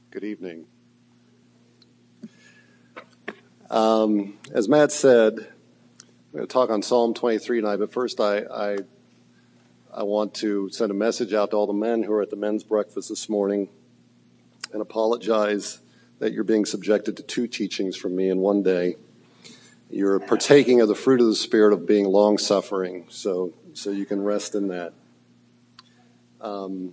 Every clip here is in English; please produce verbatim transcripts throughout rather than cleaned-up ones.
Good evening. Um, as Matt said, I'm going to talk on Psalm twenty-three tonight, but first I, I I want to send a message out to all the men who are at the men's breakfast this morning and apologize that you're being subjected to two teachings from me in one day. You're partaking of the fruit of the Spirit of being long-suffering, so so you can rest in that. Um,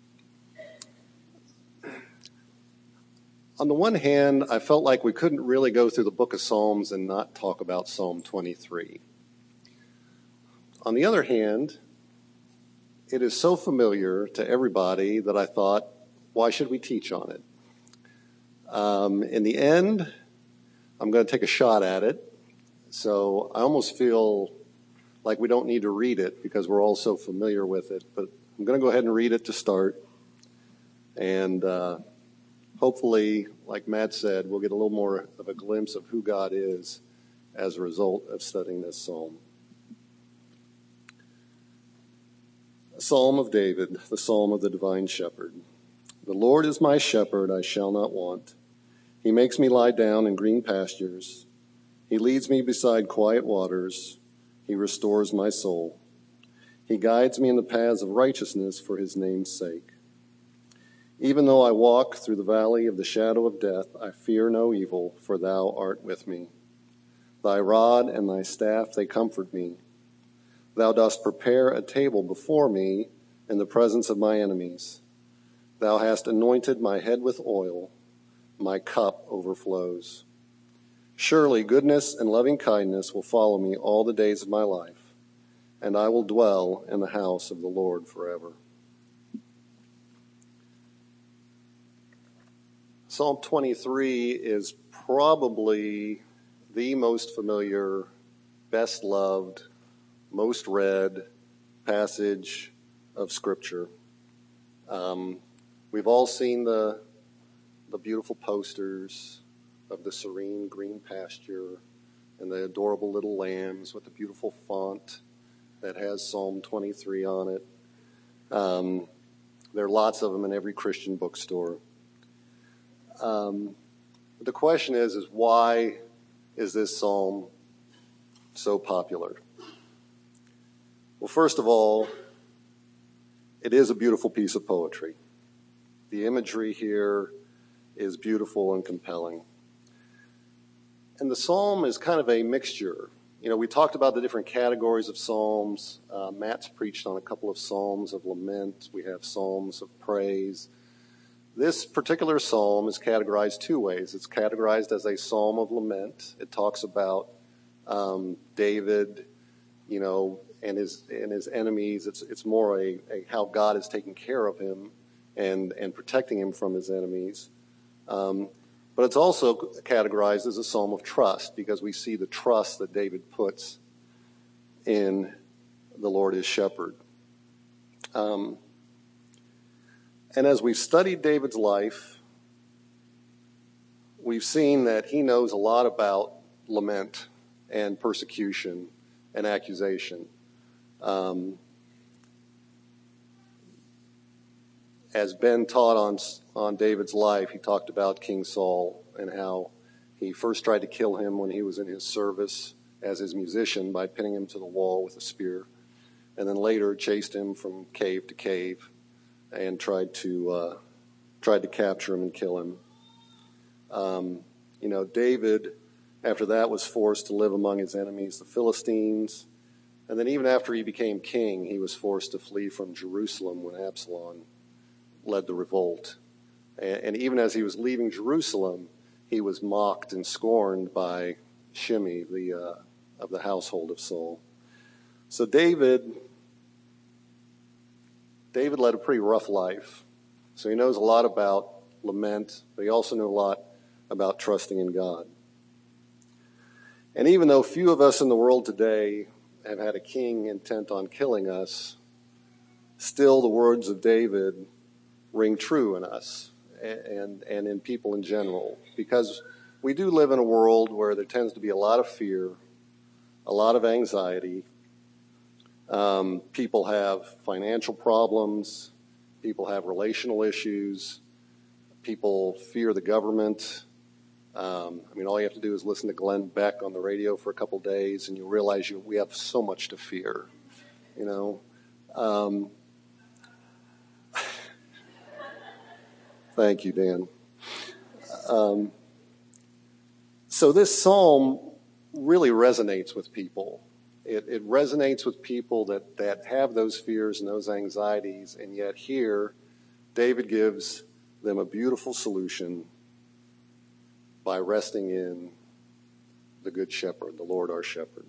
on the one hand, I felt like we couldn't really go through the book of Psalms and not talk about Psalm twenty-three. On the other hand, it is so familiar to everybody that I thought, why should we teach on it? Um, in the end, I'm going to take a shot at it. So I almost feel like we don't need to read it because we're all so familiar with it. But I'm going to go ahead and read it to start. And uh, hopefully, like Matt said, we'll get a little more of a glimpse of who God is as a result of studying this psalm. A psalm of David, the psalm of the divine shepherd. The Lord is my shepherd, I shall not want. He makes me lie down in green pastures. He leads me beside quiet waters. He restores my soul. He guides me in the paths of righteousness for his name's sake. Even though I walk through the valley of the shadow of death, I fear no evil, for thou art with me. Thy rod and thy staff, they comfort me. Thou dost prepare a table before me in the presence of my enemies. Thou hast anointed my head with oil. My cup overflows. Surely goodness and loving kindness will follow me all the days of my life, and I will dwell in the house of the Lord forever. Psalm twenty-three is probably the most familiar, best loved, most read passage of Scripture. Um, we've all seen the the beautiful posters of the serene green pasture and the adorable little lambs with the beautiful font that has Psalm twenty-three on it. Um, there are lots of them in every Christian bookstore. Um, the question is, is why is this psalm so popular? Well, first of all, it is a beautiful piece of poetry. The imagery here is beautiful and compelling. And the psalm is kind of a mixture. You know, we talked about the different categories of psalms. Uh, Matt's preached on a couple of psalms of lament. We have psalms of praise. This particular psalm is categorized two ways. It's categorized as a psalm of lament. It talks about um, David, you know, and his and his enemies. It's it's more a, a how God is taking care of him and and protecting him from his enemies. Um, but it's also categorized as a psalm of trust because we see the trust that David puts in the Lord his shepherd. Um, and as we've studied David's life, we've seen that he knows a lot about lament and persecution and accusation. Um, as Ben taught on on David's life, he talked about King Saul and how he first tried to kill him when he was in his service as his musician by pinning him to the wall with a spear, and then later chased him from cave to cave and tried to uh, tried to capture him and kill him. Um, you know, David, after that, was forced to live among his enemies, the Philistines. And then even after he became king, he was forced to flee from Jerusalem when Absalom led the revolt. And, and even as he was leaving Jerusalem, he was mocked and scorned by Shimei, the uh, of the household of Saul. So David, David led a pretty rough life. So he knows a lot about lament, but he also knew a lot about trusting in God. And even though few of us in the world today have had a king intent on killing us, still the words of David ring true in us and, and in people in general, because we do live in a world where there tends to be a lot of fear, a lot of anxiety. Um, people have financial problems. People have relational issues. people fear the government. Um, I mean, all you have to do is listen to Glenn Beck on the radio for a couple days, and you realize you, we have so much to fear, you know. Um, thank you, Dan. Um, so this psalm really resonates with people. It, it resonates with people that, that have those fears and those anxieties, and yet here, David gives them a beautiful solution by resting in the Good Shepherd, the Lord our Shepherd.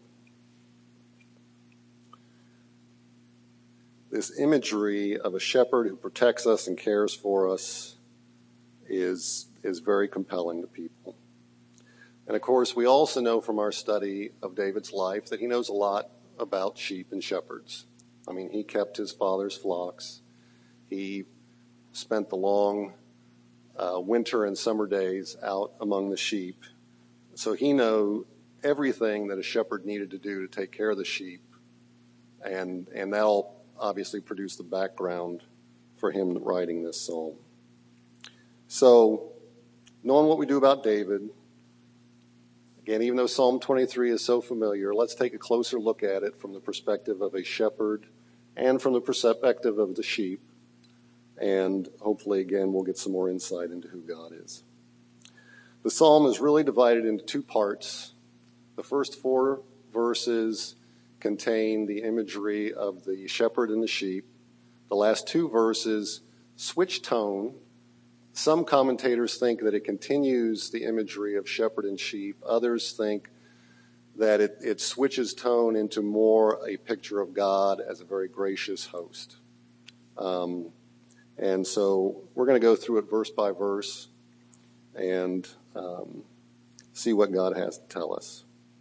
This imagery of a shepherd who protects us and cares for us is, is very compelling to people. And of course, we also know from our study of David's life that he knows a lot about sheep and shepherds. I mean, he kept his father's flocks. He spent the long uh, winter and summer days out among the sheep. So he knew everything that a shepherd needed to do to take care of the sheep. And, and that all obviously produced the background for him writing this psalm. So, knowing what we do about David, again, even though Psalm twenty-three is so familiar, let's take a closer look at it from the perspective of a shepherd and from the perspective of the sheep. And hopefully, again, we'll get some more insight into who God is. The psalm is really divided into two parts. The first four verses contain the imagery of the shepherd and the sheep. The last two verses switch tone. Some commentators think that it continues the imagery of shepherd and sheep. Others think that it, it switches tone into more a picture of God as a very gracious host. Um, and so we're going to go through it verse by verse and um, see what God has to tell us.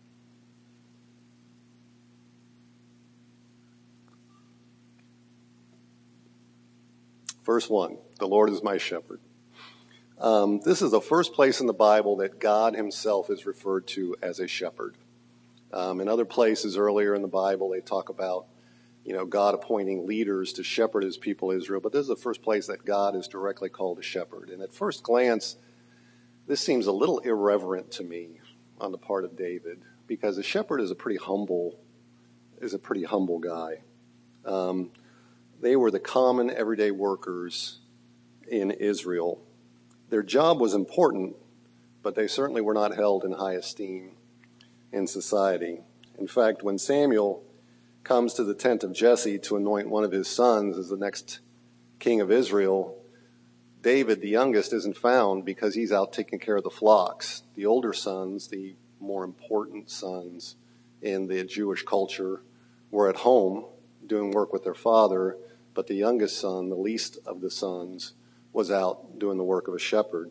Verse one, the Lord is my shepherd. Um, this is the first place in the Bible that God himself is referred to as a shepherd. Um, in other places earlier in the Bible, they talk about, you know, God appointing leaders to shepherd his people Israel. But this is the first place that God is directly called a shepherd. And at first glance, this seems a little irreverent to me on the part of David, because a shepherd is a pretty humble, is a pretty humble guy. Um, they were the common everyday workers in Israel. Their job was important, but they certainly were not held in high esteem in society. In fact, when Samuel comes to the tent of Jesse to anoint one of his sons as the next king of Israel, David, the youngest, isn't found because he's out taking care of the flocks. The older sons, the more important sons in the Jewish culture, were at home doing work with their father, but the youngest son, the least of the sons, was out doing the work of a shepherd.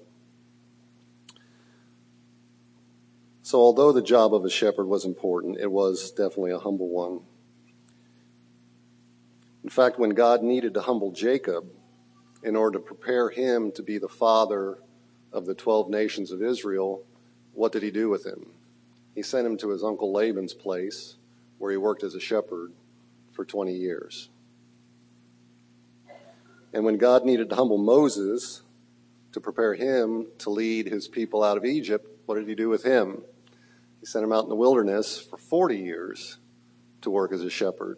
So although the job of a shepherd was important, it was definitely a humble one. In fact, when God needed to humble Jacob in order to prepare him to be the father of the twelve nations of Israel, what did he do with him? He sent him to his uncle Laban's place, where he worked as a shepherd for twenty years. And when God needed to humble Moses to prepare him to lead his people out of Egypt, what did he do with him? He sent him out in the wilderness for forty years to work as a shepherd.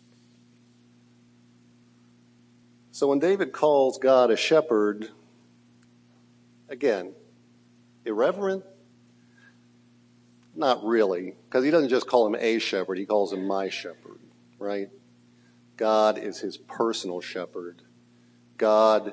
So when David calls God a shepherd, again, irreverent? Not really, because he doesn't just call him a shepherd, he calls him my shepherd, right? God is his personal shepherd. God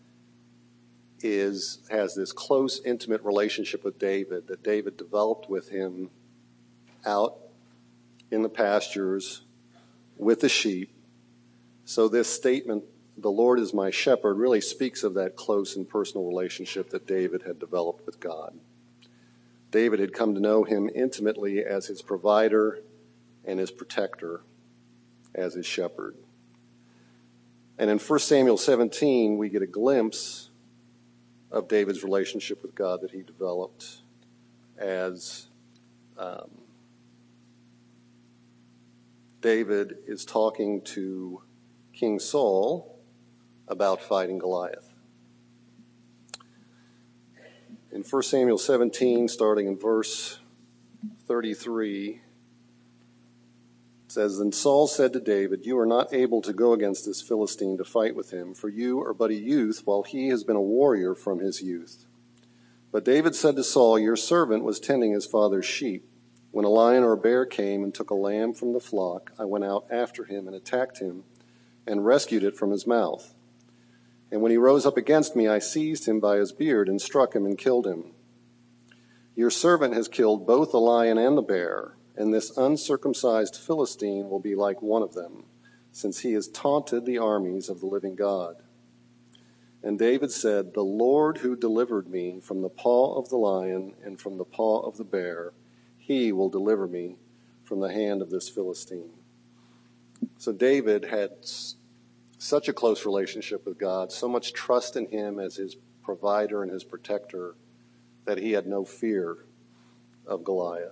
is has this close, intimate relationship with David that David developed with him out in the pastures with the sheep. So this statement, the Lord is my shepherd, really speaks of that close and personal relationship that David had developed with God. David had come to know him intimately as his provider and his protector, as his shepherd. And in First Samuel seventeen, we get a glimpse of David's relationship with God that he developed as um, David is talking to King Saul about fighting Goliath. In First Samuel seventeen, starting in verse thirty-three, it says, Then Saul said to David, You are not able to go against this Philistine to fight with him, for you are but a youth, while he has been a warrior from his youth. But David said to Saul, Your servant was tending his father's sheep. When a lion or a bear came and took a lamb from the flock, I went out after him and attacked him and rescued it from his mouth. And when he rose up against me, I seized him by his beard and struck him and killed him. Your servant has killed both the lion and the bear, and this uncircumcised Philistine will be like one of them, since he has taunted the armies of the living God. And David said, The Lord who delivered me from the paw of the lion and from the paw of the bear, he will deliver me from the hand of this Philistine. So David had such a close relationship with God, so much trust in him as his provider and his protector, that he had no fear of Goliath.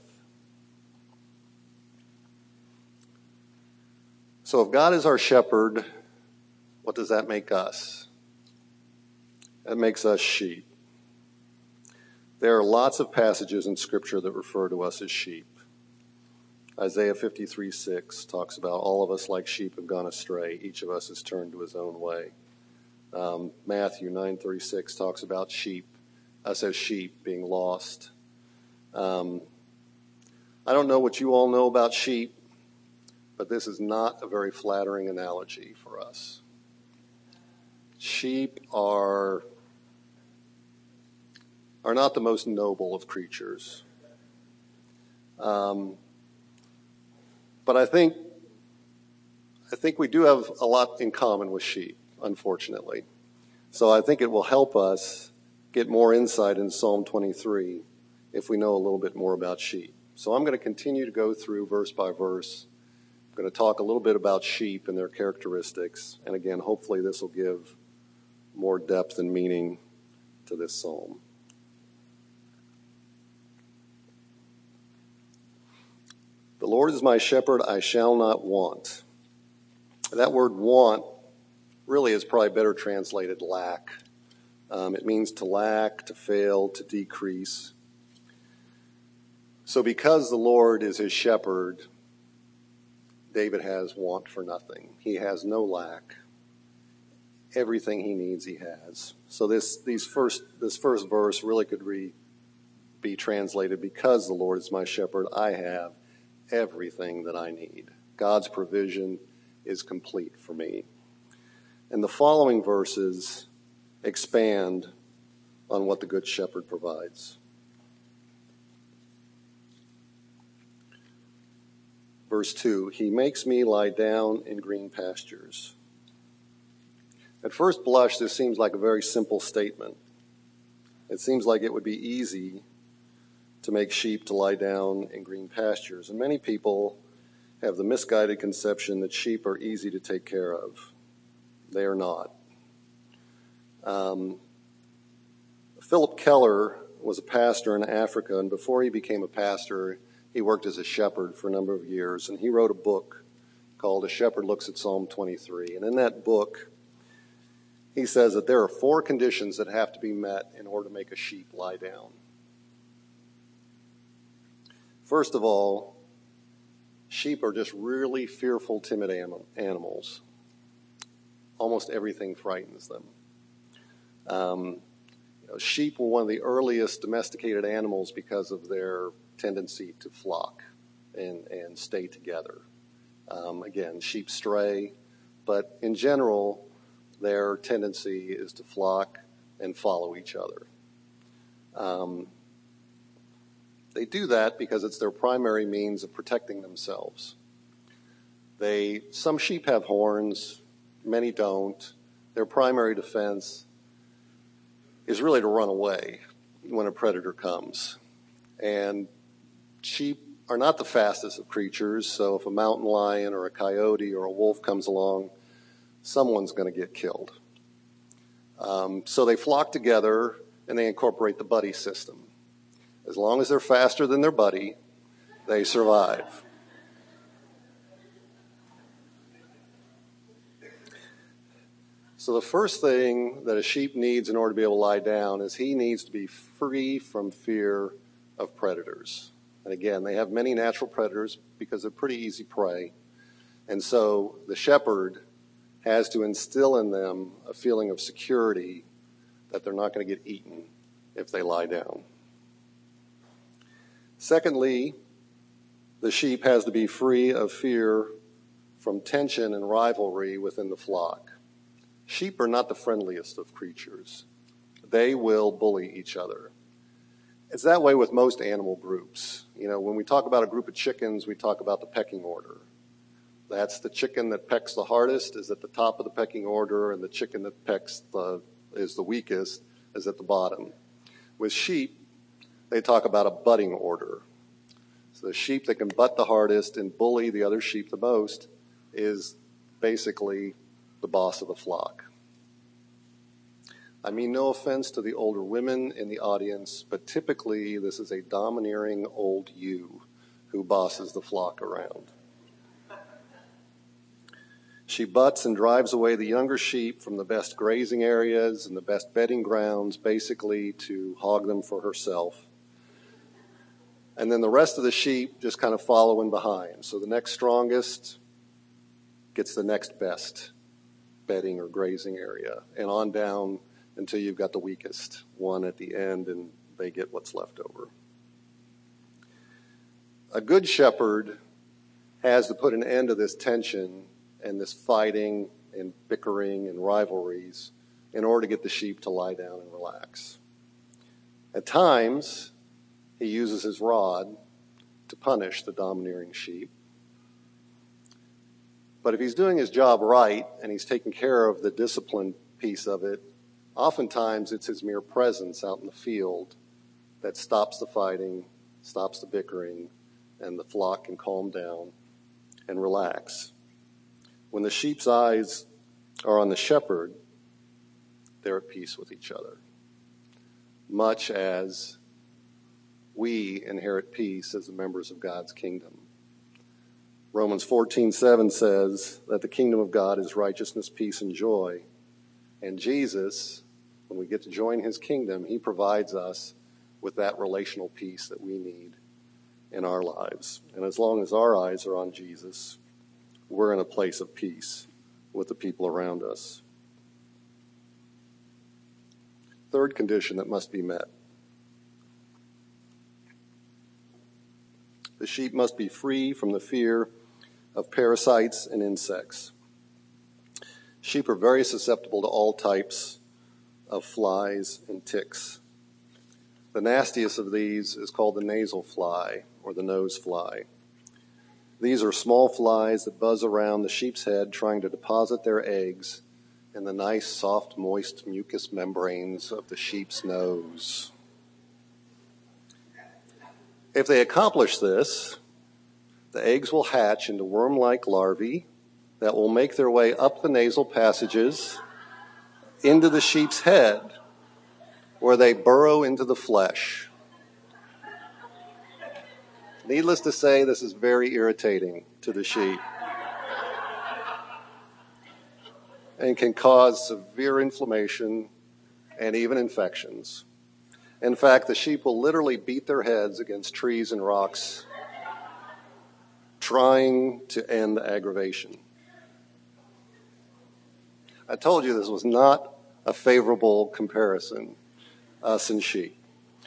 So if God is our shepherd, what does that make us? That makes us sheep. There are lots of passages in Scripture that refer to us as sheep. Isaiah fifty-three six talks about all of us like sheep have gone astray. Each of us has turned to his own way. Um, Matthew nine thirty-six talks about sheep, us as sheep being lost. Um, I don't know what you all know about sheep, but this is not a very flattering analogy for us. Sheep are are not the most noble of creatures. Um, but I think I think we do have a lot in common with sheep, unfortunately. So I think it will help us get more insight in Psalm twenty-three if we know a little bit more about sheep. So I'm going to continue to go through verse by verse. I'm going to talk a little bit about sheep and their characteristics. And again, hopefully this will give more depth and meaning to this psalm. The Lord is my shepherd, I shall not want. That word want really is probably better translated lack. Um, it means to lack, to fail, to decrease. So because the Lord is his shepherd, David has want for nothing. He has no lack. Everything he needs, he has. So this these first this first verse really could re, be translated, because the Lord is my shepherd, I have everything that I need. God's provision is complete for me. And the following verses expand on what the Good Shepherd provides. Verse two, he makes me lie down in green pastures. At first blush, this seems like a very simple statement. It seems like it would be easy to make sheep to lie down in green pastures. And many people have the misguided conception that sheep are easy to take care of. They are not. Um, Philip Keller was a pastor in Africa, and before he became a pastor, he worked as a shepherd for a number of years, and he wrote a book called A Shepherd Looks at Psalm twenty-three. And in that book, he says that there are four conditions that have to be met in order to make a sheep lie down. First of all, sheep are just really fearful, timid animals. Almost everything frightens them. Um, you know, sheep were one of the earliest domesticated animals because of their tendency to flock and, and stay together. Um, again, sheep stray, but in general, their tendency is to flock and follow each other. Um, they do that because it's their primary means of protecting themselves. They, some sheep have horns, many don't. Their primary defense is really to run away when a predator comes. And sheep are not the fastest of creatures, so if a mountain lion or a coyote or a wolf comes along, someone's going to get killed. Um, so they flock together and they incorporate the buddy system. As long as they're faster than their buddy, they survive. So the first thing that a sheep needs in order to be able to lie down is he needs to be free from fear of predators. And again, they have many natural predators because they're pretty easy prey. And so the shepherd has to instill in them a feeling of security that they're not going to get eaten if they lie down. Secondly, the sheep has to be free of fear from tension and rivalry within the flock. Sheep are not the friendliest of creatures. They will bully each other. It's that way with most animal groups. You know, when we talk about a group of chickens, we talk about the pecking order. That's the chicken that pecks the hardest is at the top of the pecking order, and the chicken that pecks the is the weakest is at the bottom. With sheep, they talk about a butting order. So the sheep that can butt the hardest and bully the other sheep the most is basically the boss of the flock. I mean no offense to the older women in the audience, but typically this is a domineering old ewe who bosses the flock around. She butts and drives away the younger sheep from the best grazing areas and the best bedding grounds, basically to hog them for herself. And then the rest of the sheep just kind of follow in behind. So the next strongest gets the next best bedding or grazing area, and on down until you've got the weakest one at the end, and they get what's left over. A good shepherd has to put an end to this tension and this fighting and bickering and rivalries in order to get the sheep to lie down and relax. At times, he uses his rod to punish the domineering sheep. But if he's doing his job right and he's taking care of the discipline piece of it, oftentimes it's his mere presence out in the field that stops the fighting, stops the bickering, and the flock can calm down and relax. When the sheep's eyes are on the shepherd, they're at peace with each other, much as we inherit peace as the members of God's kingdom. Romans fourteen seven says that the kingdom of God is righteousness, peace, and joy. And Jesus, when we get to join his kingdom, he provides us with that relational peace that we need in our lives. And as long as our eyes are on Jesus, we're in a place of peace with the people around us. Third condition that must be met. The sheep must be free from the fear of parasites and insects. Sheep are very susceptible to all types of flies and ticks. The nastiest of these is called the nasal fly or the nose fly. These are small flies that buzz around the sheep's head trying to deposit their eggs in the nice, soft, moist mucous membranes of the sheep's nose. If they accomplish this, the eggs will hatch into worm-like larvae that will make their way up the nasal passages into the sheep's head, where they burrow into the flesh. Needless to say, this is very irritating to the sheep and can cause severe inflammation and even infections. In fact, the sheep will literally beat their heads against trees and rocks trying to end the aggravation. I told you this was not a favorable comparison, us and sheep.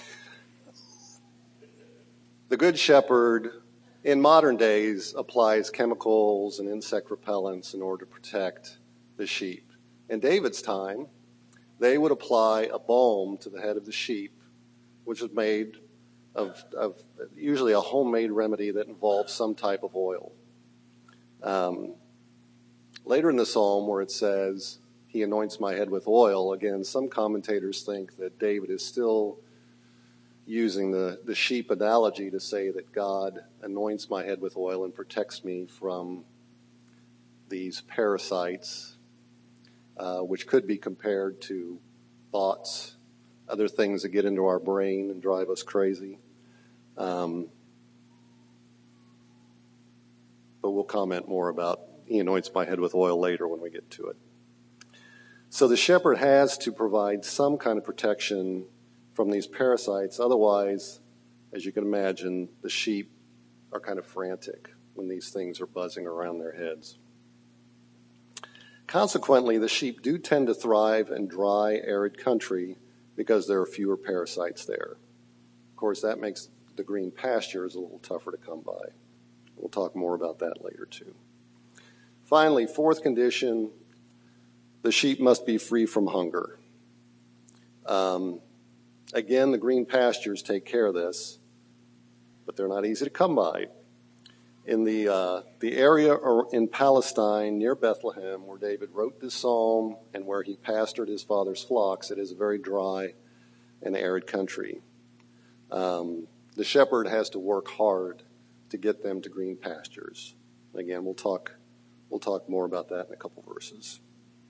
The Good Shepherd, in modern days, applies chemicals and insect repellents in order to protect the sheep. In David's time, they would apply a balm to the head of the sheep, which was made of, of usually a homemade remedy that involved some type of oil. Um, later in the psalm, where it says, he anoints my head with oil, again, some commentators think that David is still using the, the sheep analogy to say that God anoints my head with oil and protects me from these parasites, uh, which could be compared to thoughts, other things that get into our brain and drive us crazy. Um, but we'll comment more about he anoints my head with oil later when we get to it. So the shepherd has to provide some kind of protection from these parasites. Otherwise, as you can imagine, the sheep are kind of frantic when these things are buzzing around their heads. Consequently, the sheep do tend to thrive in dry, arid country because there are fewer parasites there. Of course, that makes the green pastures a little tougher to come by. We'll talk more about that later, too. Finally, fourth condition, the sheep must be free from hunger. Um, again, the green pastures take care of this, but they're not easy to come by. In the uh, the area in Palestine near Bethlehem where David wrote this psalm and where he pastured his father's flocks, it is a very dry and arid country. Um, the shepherd has to work hard to get them to green pastures. Again, we'll talk we'll talk more about that in a couple verses.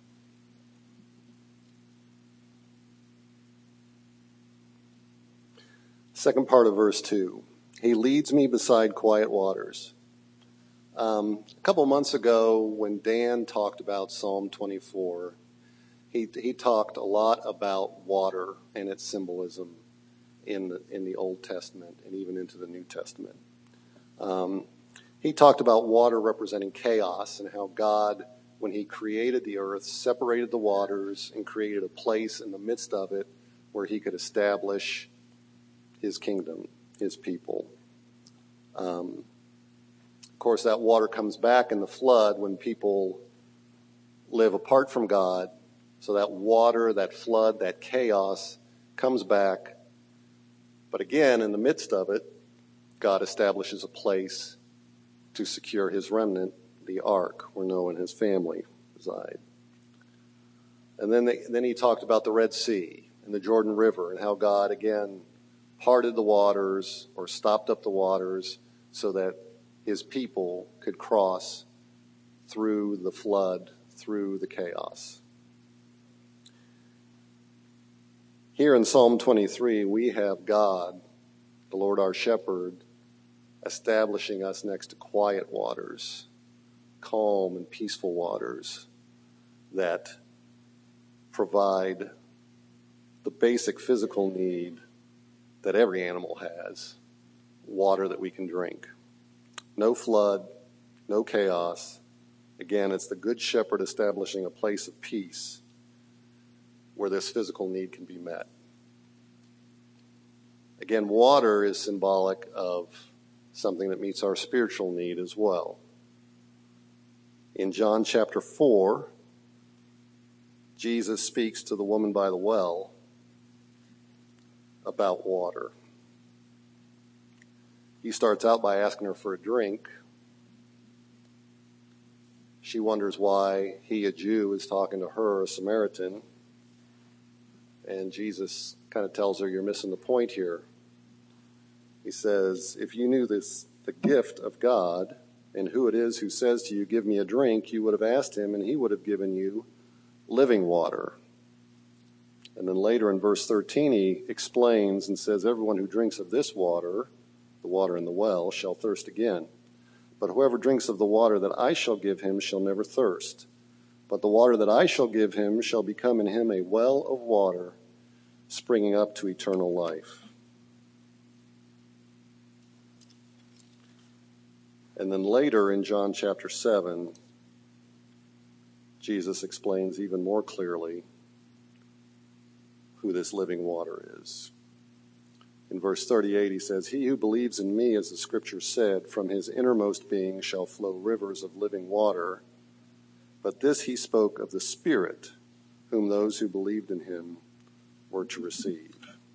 Second part of verse two. He leads me beside quiet waters. Um, a couple months ago, when Dan talked about Psalm twenty-four, he he talked a lot about water and its symbolism in the in the Old Testament and even into the New Testament. Um, he talked about water representing chaos and how God, when he created the earth, separated the waters and created a place in the midst of it where he could establish his kingdom, his people. Um, Of course, that water comes back in the flood when people live apart from God. So that water, that flood, that chaos comes back. But again, in the midst of it, God establishes a place to secure his remnant, the ark, where Noah and his family reside. And then, they, then he talked about the Red Sea and the Jordan River and how God, again, parted the waters or stopped up the waters so that his people could cross through the flood, through the chaos. Here in Psalm twenty-three, we have God, the Lord our shepherd, establishing us next to quiet waters, calm and peaceful waters that provide the basic physical need that every animal has, water that we can drink. No flood, no chaos. Again, it's the Good Shepherd establishing a place of peace where this physical need can be met. Again, water is symbolic of something that meets our spiritual need as well. In John chapter four, Jesus speaks to the woman by the well about water. He starts out by asking her for a drink. She wonders why he, a Jew, is talking to her, a Samaritan. And Jesus kind of tells her, you're missing the point here. He says, if you knew this, the gift of God, and who it is who says to you, give me a drink, you would have asked him, and he would have given you living water. And then later in verse thirteen, he explains and says, everyone who drinks of this water, the water in the well, shall thirst again. But whoever drinks of the water that I shall give him shall never thirst. But the water that I shall give him shall become in him a well of water, springing up to eternal life. And then later in John chapter seven, Jesus explains even more clearly who this living water is. In verse thirty-eight, he says, he who believes in me, as the scripture said, from his innermost being shall flow rivers of living water. But this he spoke of the Spirit, whom those who believed in him were to receive.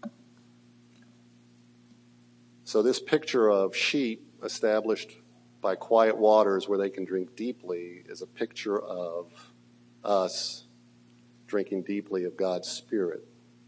So this picture of sheep established by quiet waters where they can drink deeply is a picture of us drinking deeply of God's Spirit.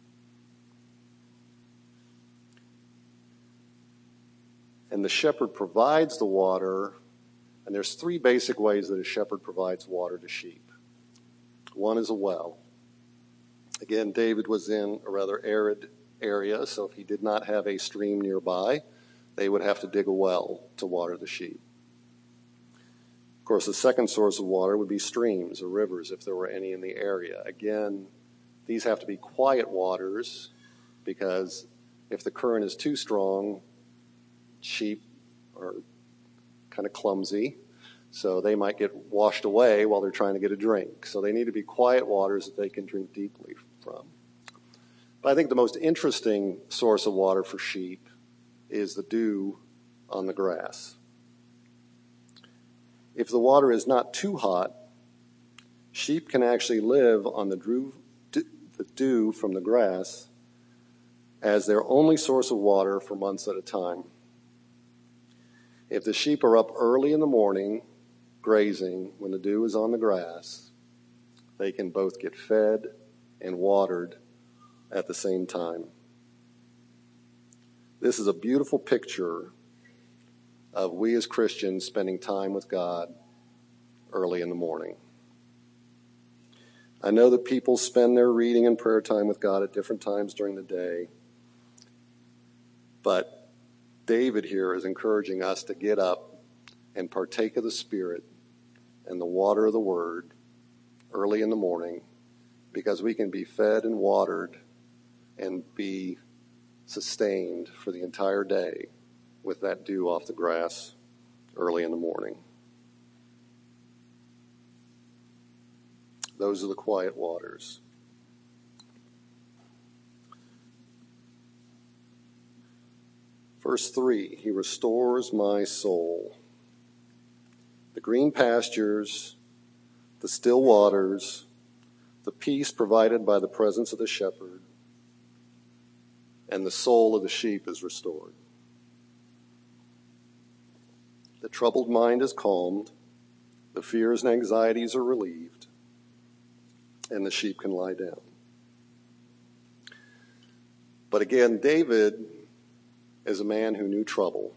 And the shepherd provides the water, and there's three basic ways that a shepherd provides water to sheep. One is a well. Again, David was in a rather arid area, so if he did not have a stream nearby, they would have to dig a well to water the sheep. Of course, the second source of water would be streams or rivers, if there were any in the area. Again, these have to be quiet waters, because if the current is too strong, sheep are kind of clumsy, so they might get washed away while they're trying to get a drink. So they need to be quiet waters that they can drink deeply from. But I think the most interesting source of water for sheep is the dew on the grass. If the water is not too hot, sheep can actually live on the dew, the dew from the grass as their only source of water for months at a time. If the sheep are up early in the morning grazing when the dew is on the grass, they can both get fed and watered at the same time. This is a beautiful picture of we as Christians spending time with God early in the morning. I know that people spend their reading and prayer time with God at different times during the day, but David here is encouraging us to get up and partake of the Spirit and the water of the Word early in the morning, because we can be fed and watered and be sustained for the entire day with that dew off the grass early in the morning. Those are the quiet waters. Verse three, he restores my soul. The green pastures, the still waters, the peace provided by the presence of the shepherd, and the soul of the sheep is restored. The troubled mind is calmed, the fears and anxieties are relieved, and the sheep can lie down. But again, David is a man who knew trouble.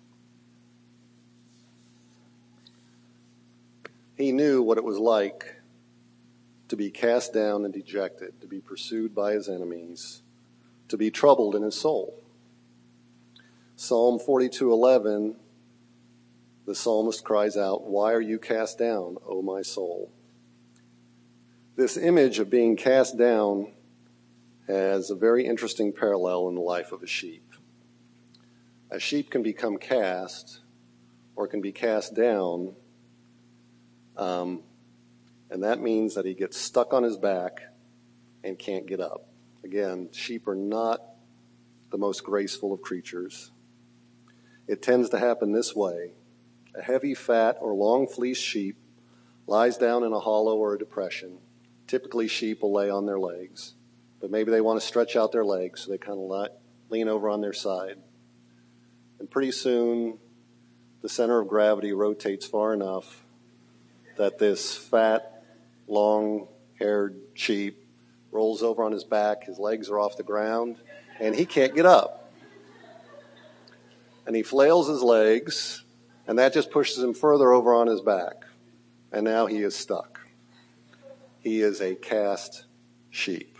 He knew what it was like to be cast down and dejected, to be pursued by his enemies, to be troubled in his soul. Psalm forty-two eleven, the psalmist cries out, "Why are you cast down, O my soul?" This image of being cast down has a very interesting parallel in the life of a sheep. A sheep can become cast or can be cast down, um, and that means that he gets stuck on his back and can't get up. Again, sheep are not the most graceful of creatures. It tends to happen this way. A heavy, fat, or long-fleeced sheep lies down in a hollow or a depression. Typically, sheep will lay on their legs, but maybe they want to stretch out their legs, so they kind of lean over on their side. And pretty soon, the center of gravity rotates far enough that this fat, long-haired sheep rolls over on his back, his legs are off the ground, and he can't get up. And he flails his legs, and that just pushes him further over on his back. And now he is stuck. He is a cast sheep.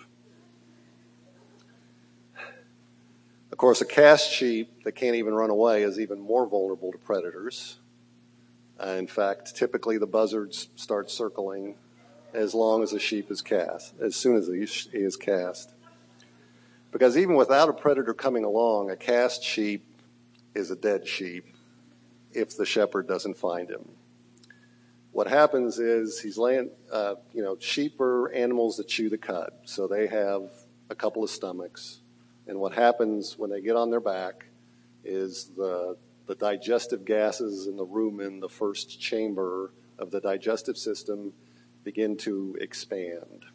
Of course, a cast sheep that can't even run away is even more vulnerable to predators. Uh, in fact, typically the buzzards start circling as long as the sheep is cast, as soon as he is cast. Because even without a predator coming along, a cast sheep is a dead sheep if the shepherd doesn't find him. What happens is he's laying, uh, you know, sheep are animals that chew the cud, so they have a couple of stomachs. And what happens when they get on their back is the the digestive gases in the rumen, the first chamber of the digestive system, begin to expand.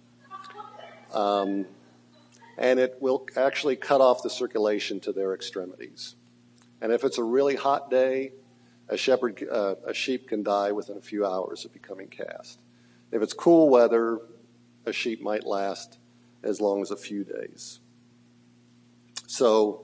Um, and it will actually cut off the circulation to their extremities. And if it's a really hot day, a shepherd, uh, a sheep can die within a few hours of becoming cast. If it's cool weather, a sheep might last as long as a few days. So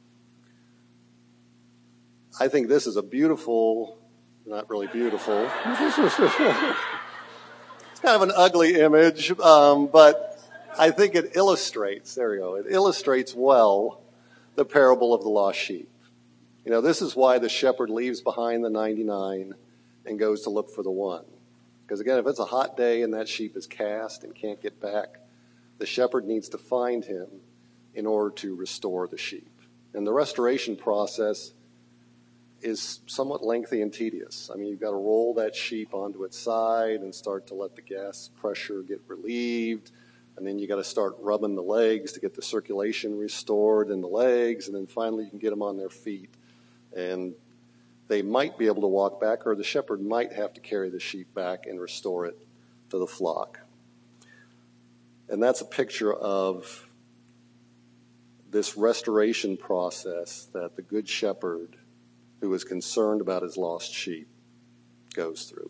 I think this is a beautiful, not really beautiful. It's kind of an ugly image, um, but I think it illustrates, there we go, it illustrates well the parable of the lost sheep. You know, this is why the shepherd leaves behind the ninety-nine and goes to look for the one. Because again, if it's a hot day and that sheep is cast and can't get back, the shepherd needs to find him in order to restore the sheep. And the restoration process is somewhat lengthy and tedious. I mean, you've got to roll that sheep onto its side and start to let the gas pressure get relieved. And then you got to start rubbing the legs to get the circulation restored in the legs. And then finally you can get them on their feet. And they might be able to walk back, or the shepherd might have to carry the sheep back and restore it to the flock. And that's a picture of this restoration process that the good shepherd, who is concerned about his lost sheep, goes through.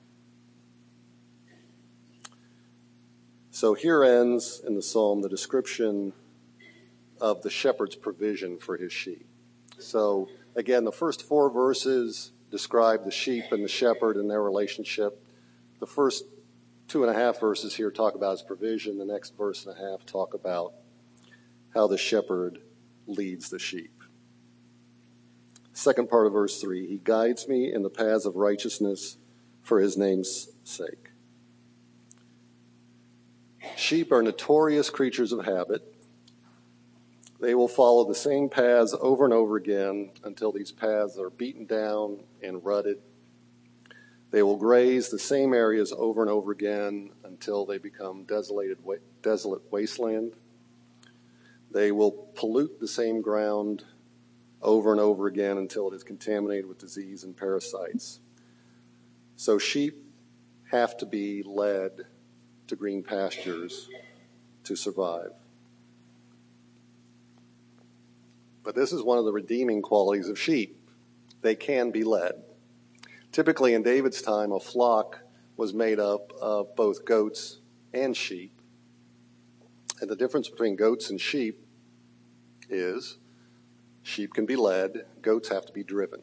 So here ends in the psalm the description of the shepherd's provision for his sheep. So again, the first four verses describe the sheep and the shepherd and their relationship. The first two and a half verses here talk about his provision. The next verse and a half talk about how the shepherd leads the sheep. Second part of verse three, he guides me in the paths of righteousness for his name's sake. Sheep are notorious creatures of habit. They will follow the same paths over and over again until these paths are beaten down and rutted. They will graze the same areas over and over again until they become desolated, desolate wasteland. They will pollute the same ground over and over again until it is contaminated with disease and parasites. So sheep have to be led to green pastures to survive. But this is one of the redeeming qualities of sheep. They can be led. Typically in David's time, a flock was made up of both goats and sheep. And the difference between goats and sheep is sheep can be led, goats have to be driven.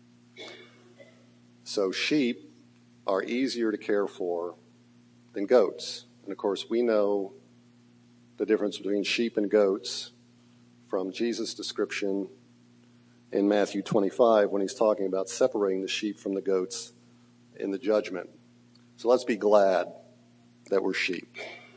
So sheep are easier to care for than goats. And of course, we know the difference between sheep and goats from Jesus' description in Matthew twenty-five when he's talking about separating the sheep from the goats in the judgment. So let's be glad that we're sheep.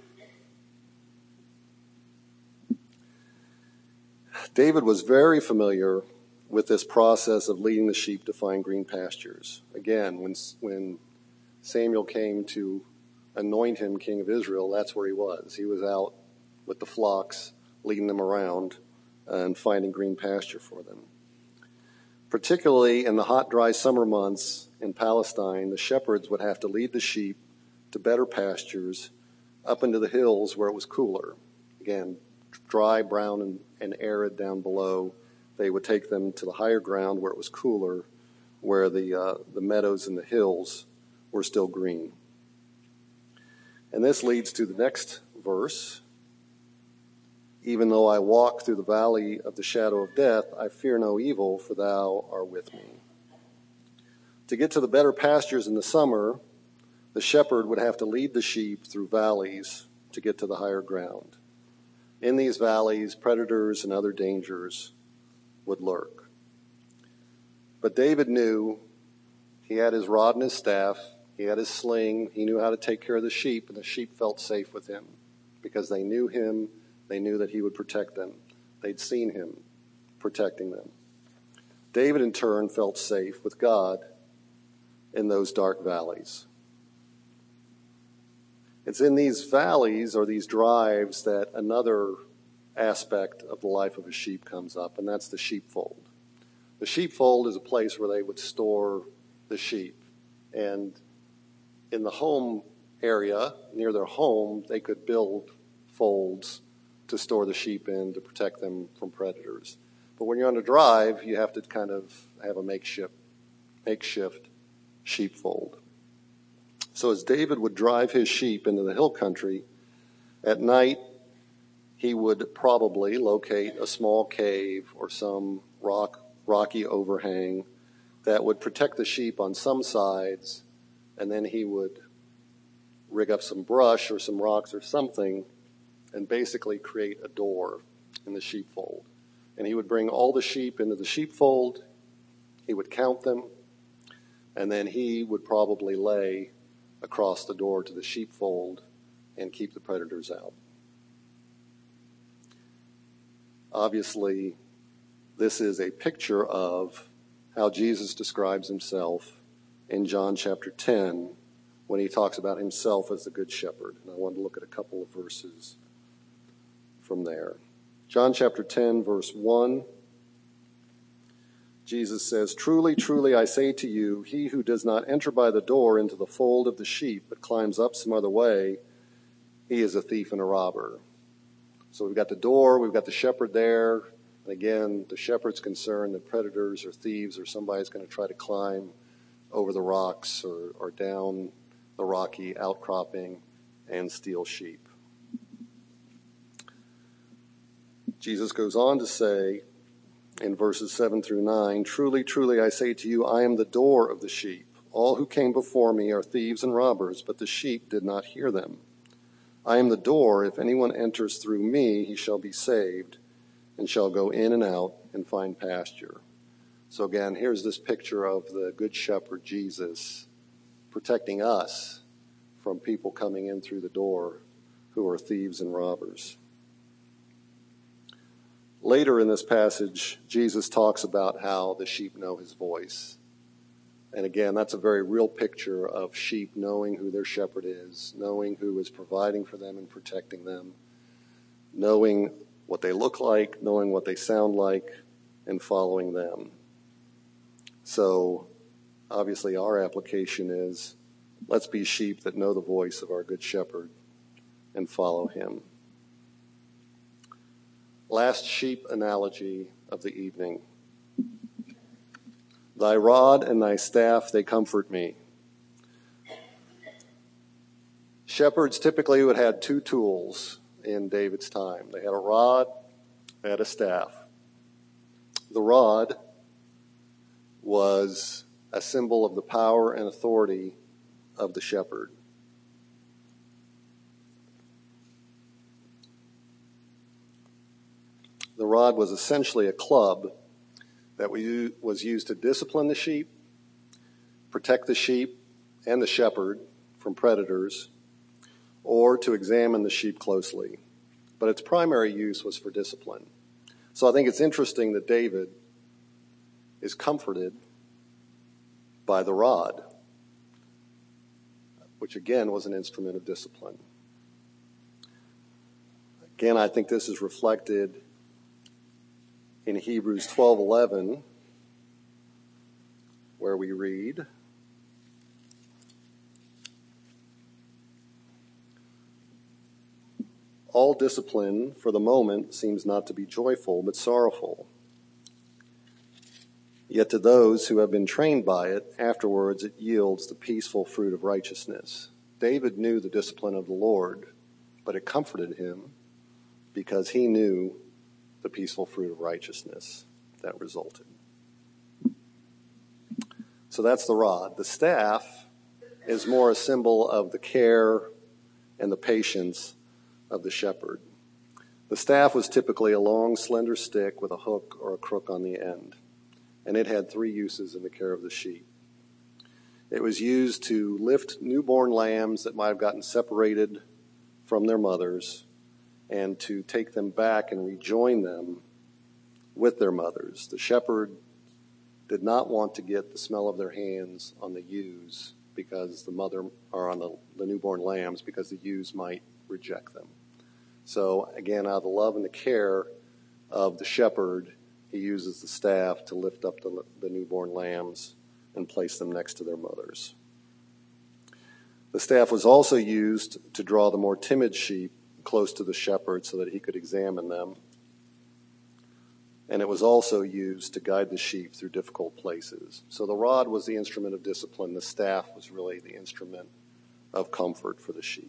David was very familiar with this process of leading the sheep to find green pastures. Again, when, when Samuel came to anoint him king of Israel, that's where he was. He was out with the flocks, leading them around and finding green pasture for them. Particularly in the hot, dry summer months in Palestine, the shepherds would have to lead the sheep to better pastures up into the hills where it was cooler. Again, dry, brown, and, and arid down below. They would take them to the higher ground where it was cooler, where the uh, the meadows and the hills were still green. And this leads to the next verse. Even though I walk through the valley of the shadow of death, I fear no evil, for thou art with me. To get to the better pastures in the summer, the shepherd would have to lead the sheep through valleys to get to the higher ground. In these valleys, predators and other dangers would lurk. But David knew he had his rod and his staff, he had his sling, he knew how to take care of the sheep, and the sheep felt safe with him because they knew him. They knew that he would protect them. They'd seen him protecting them. David, in turn, felt safe with God in those dark valleys. It's in these valleys or these drives that another aspect of the life of a sheep comes up, and that's the sheepfold. The sheepfold is a place where they would store the sheep. And in the home area, near their home, they could build folds to store the sheep in to protect them from predators. But when you're on a drive, you have to kind of have a makeshift, makeshift sheepfold. So as David would drive his sheep into the hill country, at night he would probably locate a small cave or some rock, rocky overhang that would protect the sheep on some sides, and then he would rig up some brush or some rocks or something and basically create a door in the sheepfold. And he would bring all the sheep into the sheepfold. He would count them. and then he would probably lay across the door to the sheepfold and keep the predators out. Obviously, this is a picture of how Jesus describes himself in John chapter ten when he talks about himself as the good shepherd. And I want to look at a couple of verses from there. John chapter ten, verse one. Jesus says, "Truly, truly, I say to you, he who does not enter by the door into the fold of the sheep, but climbs up some other way, he is a thief and a robber." So we've got the door, we've got the shepherd there. And again, the shepherd's concerned that predators or thieves or somebody's going to try to climb over the rocks or, or down the rocky outcropping and steal sheep. Jesus goes on to say, in verses seven through nine, "Truly, truly, I say to you, I am the door of the sheep. All who came before me are thieves and robbers, but the sheep did not hear them. I am the door. If anyone enters through me, he shall be saved, and shall go in and out and find pasture." So again, here's this picture of the Good Shepherd, Jesus, protecting us from people coming in through the door who are thieves and robbers. Later in this passage, Jesus talks about how the sheep know his voice. And again, that's a very real picture of sheep knowing who their shepherd is, knowing who is providing for them and protecting them, knowing what they look like, knowing what they sound like, and following them. So, obviously, our application is, let's be sheep that know the voice of our good shepherd and follow him. Last sheep analogy of the evening. "Thy rod and thy staff, they comfort me." Shepherds typically would have two tools in David's time. They had a rod, they had a staff. The rod was a symbol of the power and authority of the shepherd. The rod was essentially a club that was used to discipline the sheep, protect the sheep and the shepherd from predators, or to examine the sheep closely. But its primary use was for discipline. So I think it's interesting that David is comforted by the rod, which again was an instrument of discipline. Again, I think this is reflected in Hebrews twelve eleven, where we read, "All discipline for the moment seems not to be joyful, but sorrowful. Yet to those who have been trained by it, afterwards it yields the peaceful fruit of righteousness." David knew the discipline of the Lord, but it comforted him because he knew the peaceful fruit of righteousness that resulted. So that's the rod. The staff is more a symbol of the care and the patience of the shepherd. The staff was typically a long, slender stick with a hook or a crook on the end, and it had three uses in the care of the sheep. It was used to lift newborn lambs that might have gotten separated from their mothers and to take them back and rejoin them with their mothers. The shepherd did not want to get the smell of their hands on the ewes because the mother, or on the, the newborn lambs, because the ewes might reject them. So again, out of the love and the care of the shepherd, he uses the staff to lift up the, the newborn lambs and place them next to their mothers. The staff was also used to draw the more timid sheep close to the shepherd so that he could examine them. And it was also used to guide the sheep through difficult places. So the rod was the instrument of discipline. The staff was really the instrument of comfort for the sheep.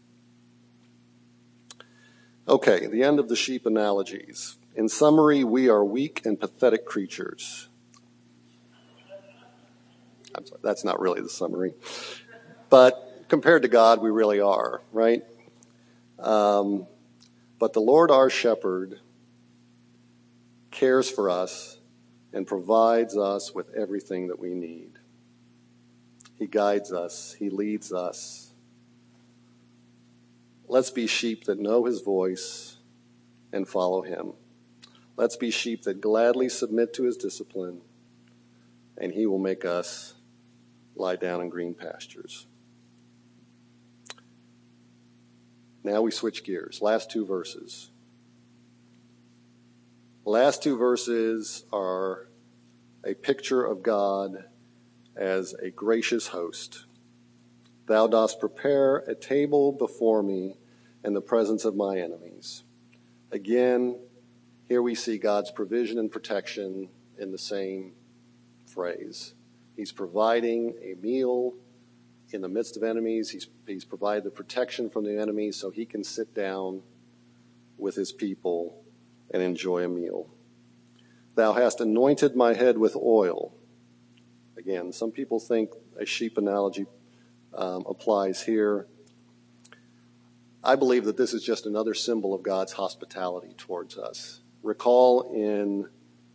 Okay, the end of the sheep analogies. In summary, we are weak and pathetic creatures. I'm sorry, that's not really the summary. But compared to God, we really are, right? Um, but the Lord our shepherd cares for us and provides us with everything that we need. He guides us. He leads us. Let's be sheep that know his voice and follow him. Let's be sheep that gladly submit to his discipline, and he will make us lie down in green pastures. Now we switch gears. Last two verses. Last two verses are a picture of God as a gracious host. Thou dost prepare a table before me in the presence of my enemies. Again, here we see God's provision and protection in the same phrase. He's providing a meal in the midst of enemies. He's, he's provided the protection from the enemies so he can sit down with his people and enjoy a meal. Thou hast anointed my head with oil. Again, some people think a sheep analogy um, applies here. I believe that this is just another symbol of God's hospitality towards us. Recall in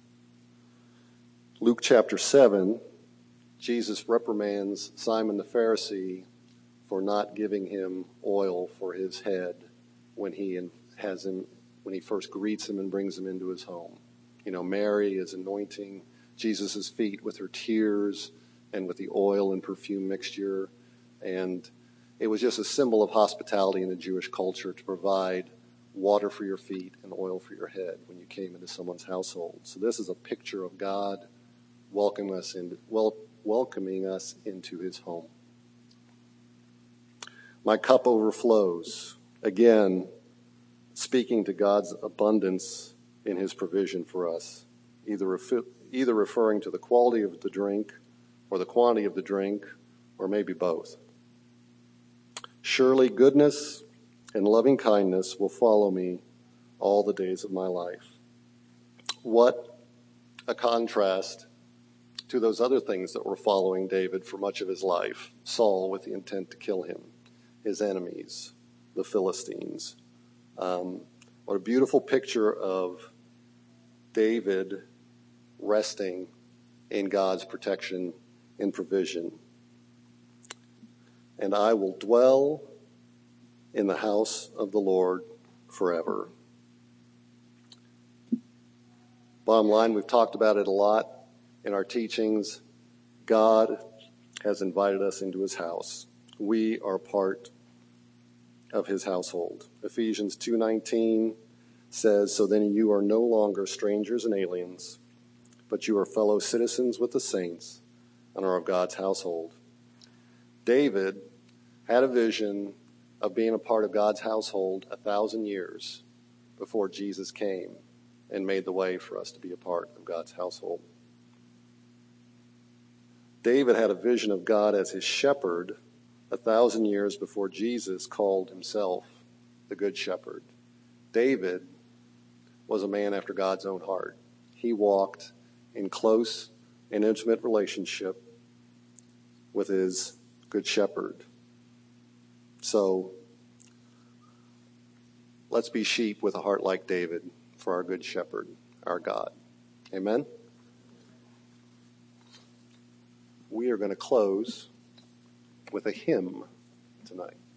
Luke chapter seven, Jesus reprimands Simon the Pharisee for not giving him oil for his head when he has him, when he first greets him and brings him into his home. You know, Mary is anointing Jesus' feet with her tears and with the oil and perfume mixture. And it was just a symbol of hospitality in the Jewish culture to provide water for your feet and oil for your head when you came into someone's household. So this is a picture of God welcoming us into, well, welcoming us into his home. My cup overflows. Again, speaking to God's abundance in his provision for us, either, refi- either referring to the quality of the drink or the quantity of the drink, or maybe both. Surely goodness and loving kindness will follow me all the days of my life. What a contrast to those other things that were following David for much of his life. Saul with the intent to kill him, his enemies, the Philistines. Um, what a beautiful picture of David resting in God's protection and provision. And I will dwell in the house of the Lord forever. Bottom line, we've talked about it a lot in our teachings. God has invited us into his house. We are part of his household. Ephesians two nineteen says, so then you are no longer strangers and aliens, but you are fellow citizens with the saints and are of God's household. David had a vision of being a part of God's household a thousand years before Jesus came and made the way for us to be a part of God's household. David had a vision of God as his shepherd a thousand years before Jesus called himself the Good Shepherd. David was a man after God's own heart. He walked in close and intimate relationship with his Good Shepherd. So let's be sheep with a heart like David for our Good Shepherd, our God. Amen? We are going to close with a hymn tonight.